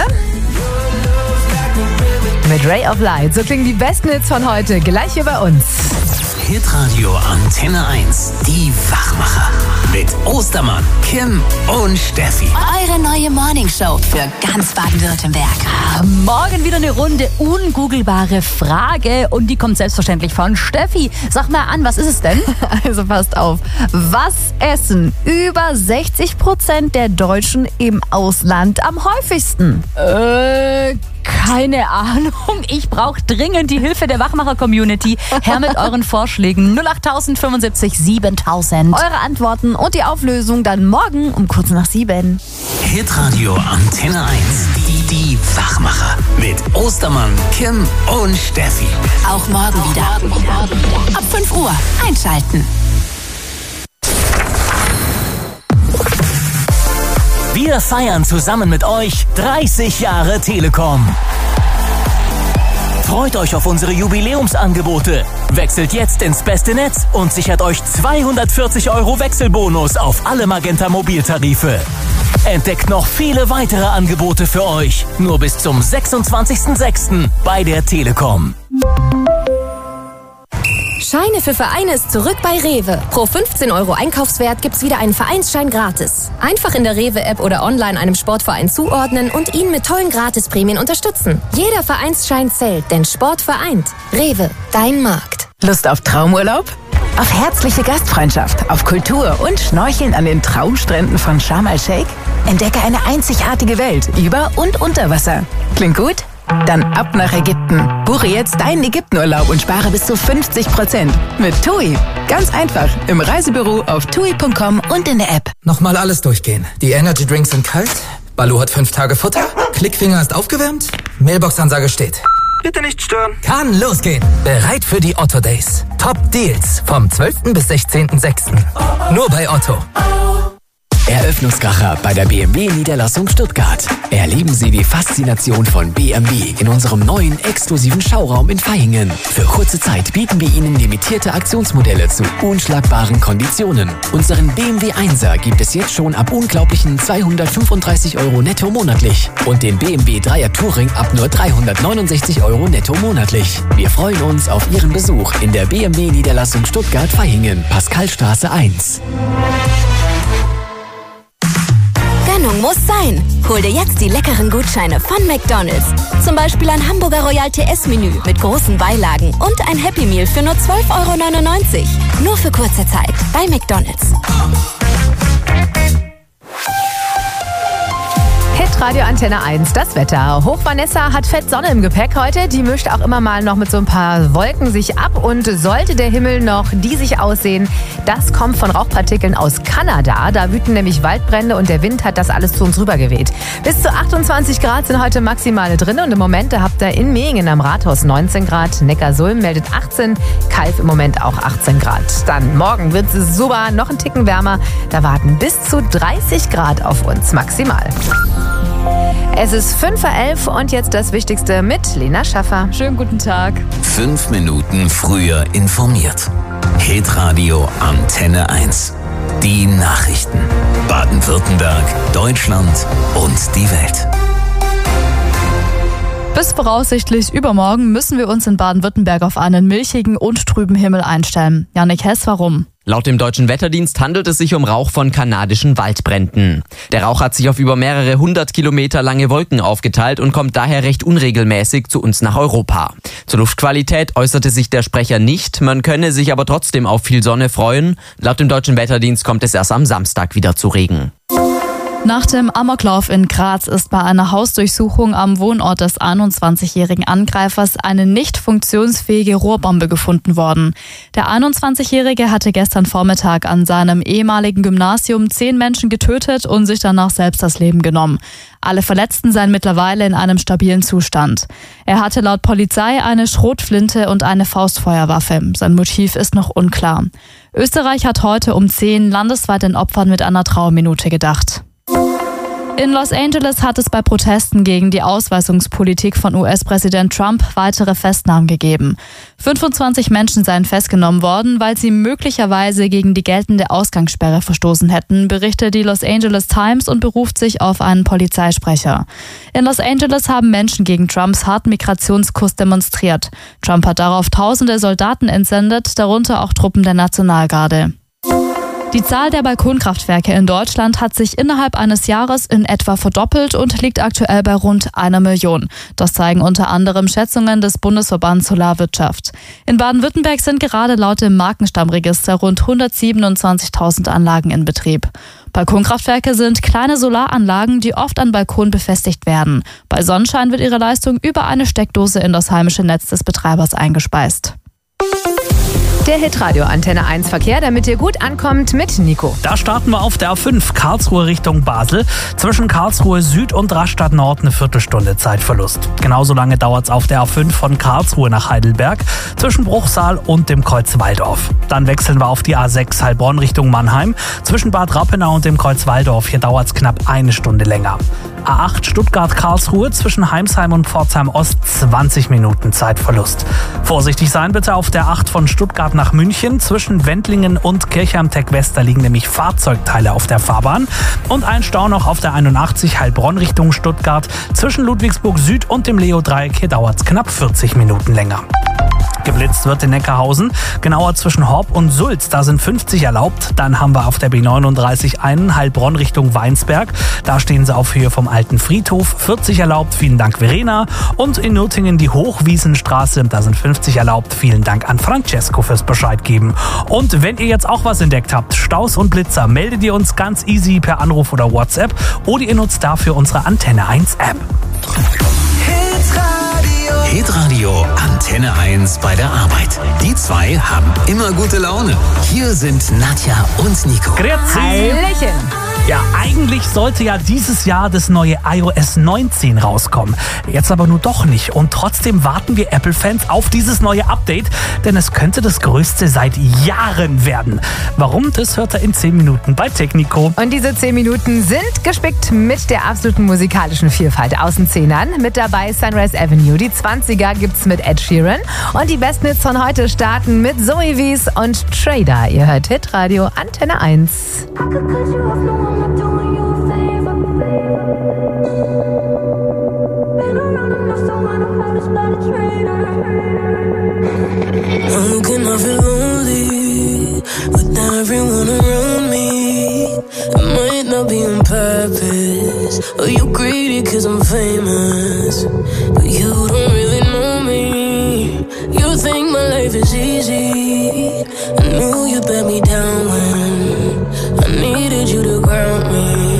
Mit Ray of Light. So klingen die besten Hits von heute gleich hier bei uns. Hitradio Antenne eins. Die Wachmacher. Mit Ostermann, Kim und Steffi. Eure neue Morningshow für ganz Baden-Württemberg. Morgen wieder eine Runde ungoogelbare Frage und die kommt selbstverständlich von Steffi. Sag mal an, was ist es denn? Also passt auf. Was essen über sechzig Prozent der Deutschen im Ausland am häufigsten? Äh... Keine Ahnung. Ich brauche dringend die Hilfe der Wachmacher-Community. Her mit euren Vorschlägen. null acht fünfundsiebzig siebentausend. Eure Antworten und die Auflösung dann morgen um kurz nach sieben. Hitradio Antenne eins. Die, die Wachmacher. Mit Ostermann, Kim und Steffi. Auch morgen wieder. Ab fünf Uhr einschalten. Wir feiern zusammen mit euch dreißig Jahre Telekom. Freut euch auf unsere Jubiläumsangebote. Wechselt jetzt ins beste Netz und sichert euch zweihundertvierzig Euro Wechselbonus auf alle Magenta Mobiltarife. Entdeckt noch viele weitere Angebote für euch. Nur bis zum sechsundzwanzigsten sechsten bei der Telekom. Scheine für Vereine ist zurück bei Rewe. Pro fünfzehn Euro Einkaufswert gibt's wieder einen Vereinsschein gratis. Einfach in der Rewe-App oder online einem Sportverein zuordnen und ihn mit tollen Gratisprämien unterstützen. Jeder Vereinsschein zählt, denn Sport vereint. Rewe, dein Markt. Lust auf Traumurlaub? Auf herzliche Gastfreundschaft, auf Kultur und Schnorcheln an den Traumstränden von Sharm el-Sheikh? Entdecke eine einzigartige Welt über und unter Wasser. Klingt gut? Dann ab nach Ägypten. Buche jetzt deinen Ägyptenurlaub und spare bis zu fünfzig Prozent mit TUI. Ganz einfach im Reisebüro auf tui punkt com und in der App. Nochmal alles durchgehen. Die Energy Drinks sind kalt, Balu hat fünf Tage Futter, Klickfinger ist aufgewärmt, Mailbox-Ansage steht. Bitte nicht stören. Kann losgehen. Bereit für die Otto Days. Top Deals vom zwölften bis sechzehnten sechsten Nur bei Otto. Eröffnungskracher bei der B M W-Niederlassung Stuttgart. Erleben Sie die Faszination von B M W in unserem neuen exklusiven Schauraum in Vaihingen. Für kurze Zeit bieten wir Ihnen limitierte Aktionsmodelle zu unschlagbaren Konditionen. Unseren B M W Einser gibt es jetzt schon ab unglaublichen zweihundertfünfunddreißig Euro netto monatlich und den B M W Dreier Touring ab nur dreihundertneunundsechzig Euro netto monatlich. Wir freuen uns auf Ihren Besuch in der B M W-Niederlassung Stuttgart-Vaihingen, Pascalstraße eins. Gönnung muss sein. Hol dir jetzt die leckeren Gutscheine von McDonald's. Zum Beispiel ein Hamburger Royal T S-Menü mit großen Beilagen und ein Happy Meal für nur zwölf Euro neunundneunzig. Nur für kurze Zeit bei McDonald's. Radio Antenne eins, das Wetter. Hoch Vanessa hat fett Sonne im Gepäck heute. Die mischt auch immer mal noch mit so ein paar Wolken sich ab. Und sollte der Himmel noch diesig aussehen, das kommt von Rauchpartikeln aus Kanada. Da wüten nämlich Waldbrände und der Wind hat das alles zu uns rübergeweht. Bis zu achtundzwanzig Grad sind heute Maximale drin. Und im Moment, da habt ihr in Mehingen am Rathaus neunzehn Grad. Neckarsulm meldet achtzehn, Kalf im Moment auch achtzehn Grad. Dann morgen wird es super, noch ein Ticken wärmer. Da warten bis zu dreißig Grad auf uns maximal. Es ist fünf vor elf und jetzt das Wichtigste mit Lena Schaffer. Schönen guten Tag. Fünf Minuten früher informiert. Hitradio Antenne eins. Die Nachrichten. Baden-Württemberg, Deutschland und die Welt. Bis voraussichtlich übermorgen müssen wir uns in Baden-Württemberg auf einen milchigen und trüben Himmel einstellen. Jannik Hess, warum? Laut dem Deutschen Wetterdienst handelt es sich um Rauch von kanadischen Waldbränden. Der Rauch hat sich auf über mehrere hundert Kilometer lange Wolken aufgeteilt und kommt daher recht unregelmäßig zu uns nach Europa. Zur Luftqualität äußerte sich der Sprecher nicht, man könne sich aber trotzdem auf viel Sonne freuen. Laut dem Deutschen Wetterdienst kommt es erst am Samstag wieder zu Regen. Nach dem Amoklauf in Graz ist bei einer Hausdurchsuchung am Wohnort des einundzwanzigjährigen Angreifers eine nicht funktionsfähige Rohrbombe gefunden worden. Der einundzwanzigjährige hatte gestern Vormittag an seinem ehemaligen Gymnasium zehn Menschen getötet und sich danach selbst das Leben genommen. Alle Verletzten seien mittlerweile in einem stabilen Zustand. Er hatte laut Polizei eine Schrotflinte und eine Faustfeuerwaffe. Sein Motiv ist noch unklar. Österreich hat heute um zehn landesweit den Opfern mit einer Trauerminute gedacht. In Los Angeles hat es bei Protesten gegen die Ausweisungspolitik von U S-Präsident Trump weitere Festnahmen gegeben. fünfundzwanzig Menschen seien festgenommen worden, weil sie möglicherweise gegen die geltende Ausgangssperre verstoßen hätten, berichtet die Los Angeles Times und beruft sich auf einen Polizeisprecher. In Los Angeles haben Menschen gegen Trumps harten Migrationskurs demonstriert. Trump hat darauf tausende Soldaten entsendet, darunter auch Truppen der Nationalgarde. Die Zahl der Balkonkraftwerke in Deutschland hat sich innerhalb eines Jahres in etwa verdoppelt und liegt aktuell bei rund einer Million. Das zeigen unter anderem Schätzungen des Bundesverbands Solarwirtschaft. In Baden-Württemberg sind gerade laut dem Markenstammregister rund hundertsiebenundzwanzigtausend Anlagen in Betrieb. Balkonkraftwerke sind kleine Solaranlagen, die oft an Balkonen befestigt werden. Bei Sonnenschein wird ihre Leistung über eine Steckdose in das heimische Netz des Betreibers eingespeist. Der Hitradio Antenne eins Verkehr, damit ihr gut ankommt mit Nico. Da starten wir auf der A fünf, Karlsruhe Richtung Basel. Zwischen Karlsruhe Süd und Rastatt Nord eine Viertelstunde Zeitverlust. Genauso lange dauert es auf der A fünf von Karlsruhe nach Heidelberg, zwischen Bruchsal und dem Kreuz Walldorf. Dann wechseln wir auf die A sechs Heilbronn Richtung Mannheim. Zwischen Bad Rappenau und dem Kreuz Walldorf, hier dauert es knapp eine Stunde länger. A acht Stuttgart-Karlsruhe zwischen Heimsheim und Pforzheim Ost zwanzig Minuten Zeitverlust. Vorsichtig sein bitte auf der acht von Stuttgart nach München. Zwischen Wendlingen und Kirchheim-Tech-West, da liegen nämlich Fahrzeugteile auf der Fahrbahn. Und ein Stau noch auf der einundachtzig Heilbronn Richtung Stuttgart. Zwischen Ludwigsburg Süd und dem Leo-Dreieck, hier dauert es knapp vierzig Minuten länger. Geblitzt wird in Neckarhausen, genauer zwischen Horb und Sulz, da sind fünfzig erlaubt. Dann haben wir auf der B neununddreißig einen Heilbronn Richtung Weinsberg, da stehen sie auf Höhe vom alten Friedhof, vierzig erlaubt, vielen Dank Verena. Und in Nürtingen die Hochwiesenstraße, da sind fünfzig erlaubt, vielen Dank an Francesco fürs Bescheid geben. Und wenn ihr jetzt auch was entdeckt habt, Staus und Blitzer, meldet ihr uns ganz easy per Anruf oder WhatsApp oder ihr nutzt dafür unsere Antenne eins App. Hitradio Antenne eins bei der Arbeit. Die zwei haben immer gute Laune. Hier sind Nadja und Nico. Grüezi. Hallöchen. Ja, eigentlich sollte ja dieses Jahr das neue i O S neunzehn rauskommen. Jetzt aber nur doch nicht. Und trotzdem warten wir Apple-Fans auf dieses neue Update, denn es könnte das größte seit Jahren werden. Warum, das hört er in zehn Minuten bei Technico. Und diese zehn Minuten sind gespickt mit der absoluten musikalischen Vielfalt aus den Zehnern. Mit dabei Sunrise Avenue, die zwanziger gibt's mit Ed Sheeran. Und die besten Hits von heute starten mit Zoe Wies und Trader. Ihr hört Hitradio Antenne eins. How can I feel lonely without everyone around me? It might not be on purpose, or you greedy cause I'm famous, but you don't really know me. You think my life is easy. I knew you'd let me down when I needed you to ground me.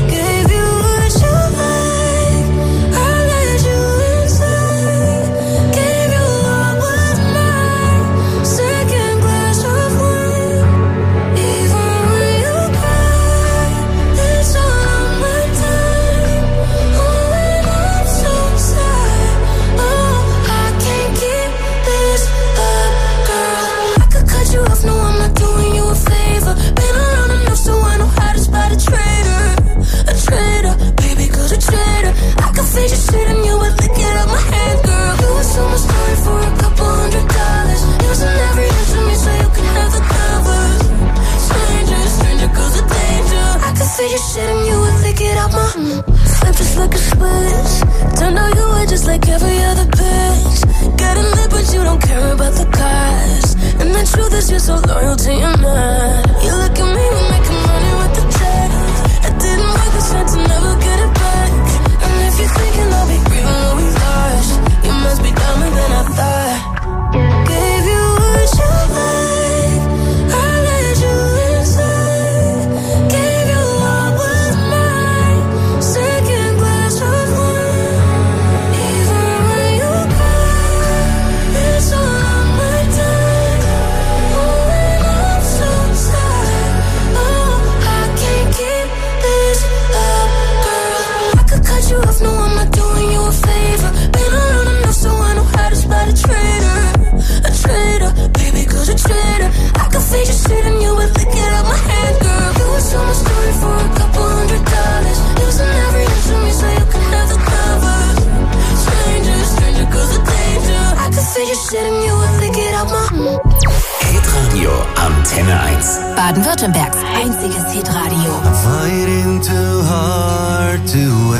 You're so loyal to your man. You look at me, we're making money with the check. I didn't work this hard to never get it back. And if you're thinking I'll be grieving what we lost, you must be dumber than I thought. Gave you what you like, I let you inside. Gave you what was mine, second glass of wine. Even when you cry, it's all on my time. You off, no, I'm not doing you a favor. Been around enough, so I know how to spot a traitor. A traitor, baby, cause a traitor. I could fade your shit and you would lick it out my hand, girl. You would tell my story for a couple hundred dollars. Using every inch of me so you can have the cover. Stranger, stranger, cause a danger. I could fade your shit and you would lick it out my... Hitradio Antenne eins. Baden-Württembergs einziges Hitradio. Fighting too hard to